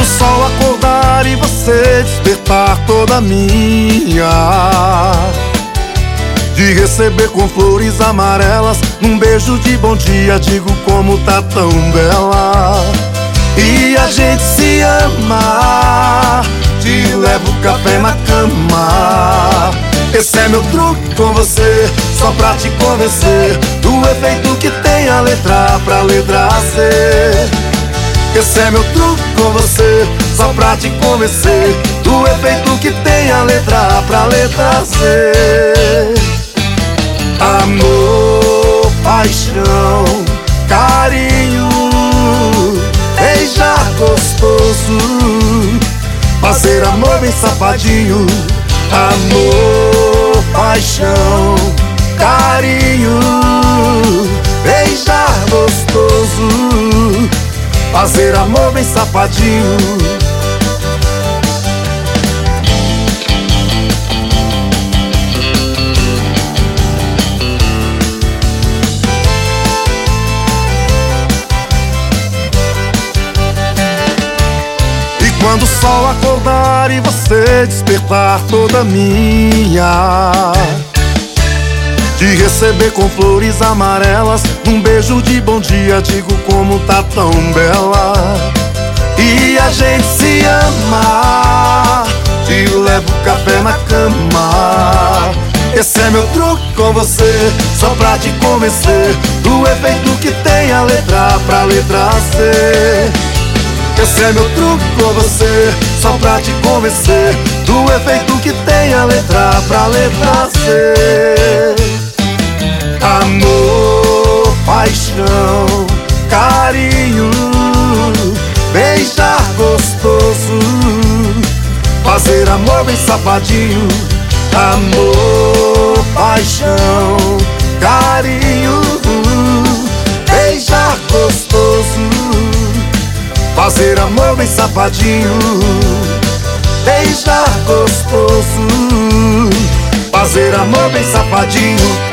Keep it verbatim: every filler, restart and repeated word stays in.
quando o sol acordar e você despertar toda minha, de receber com flores amarelas, num beijo de bom dia, digo como tá tão bela. E a gente se ama, te levo café na cama. Esse é meu truque com você, só pra te convencer do efeito que tem a letra A pra letra C. Esse é meu truque com você, só pra te convencer do efeito que tem a letra A pra letra C. Amor, paixão, carinho, beijar gostoso, fazer amor bem safadinho. Amor, paixão, carinho, beijar gostoso, fazer amor bem safadinho. Quando o sol acordar e você despertar toda minha, de receber com flores amarelas, num beijo de bom dia, digo como tá tão bela. E a gente se ama, te levo café na cama. Esse é meu truque com você, só pra te convencer do efeito que tem a letra A pra letra C. Esse é meu truque com você, só pra te convencer do efeito que tem a letra A pra letra C. Amor, paixão, carinho, beijar gostoso, fazer amor bem safadinho. Amor, paixão, carinho, beijar gostoso, fazer amor bem safadinho. Beijar gostoso, fazer amor bem safadinho.